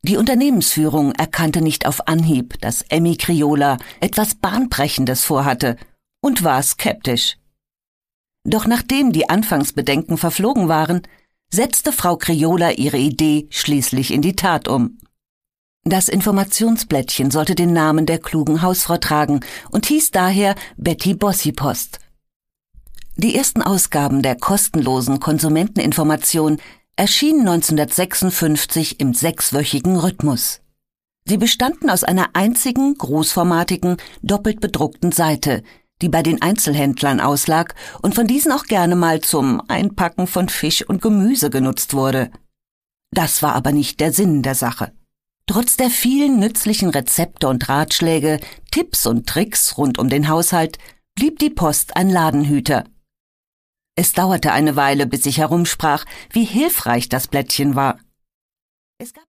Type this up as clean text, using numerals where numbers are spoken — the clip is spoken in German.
Die Unternehmensführung erkannte nicht auf Anhieb, dass Emmy Criolla etwas Bahnbrechendes vorhatte und war skeptisch. Doch nachdem die Anfangsbedenken verflogen waren, setzte Frau Criolla ihre Idee schließlich in die Tat um. Das Informationsblättchen sollte den Namen der klugen Hausfrau tragen und hieß daher Betty Bossi-Post. Die ersten Ausgaben der kostenlosen Konsumenteninformation erschienen 1956 im 6-wöchigen Rhythmus. Sie bestanden aus einer einzigen, großformatigen, doppelt bedruckten Seite, die bei den Einzelhändlern auslag und von diesen auch gerne mal zum Einpacken von Fisch und Gemüse genutzt wurde. Das war aber nicht der Sinn der Sache. Trotz der vielen nützlichen Rezepte und Ratschläge, Tipps und Tricks rund um den Haushalt, blieb die Post ein Ladenhüter. Es dauerte eine Weile, bis sich herumsprach, wie hilfreich das Blättchen war. Es gab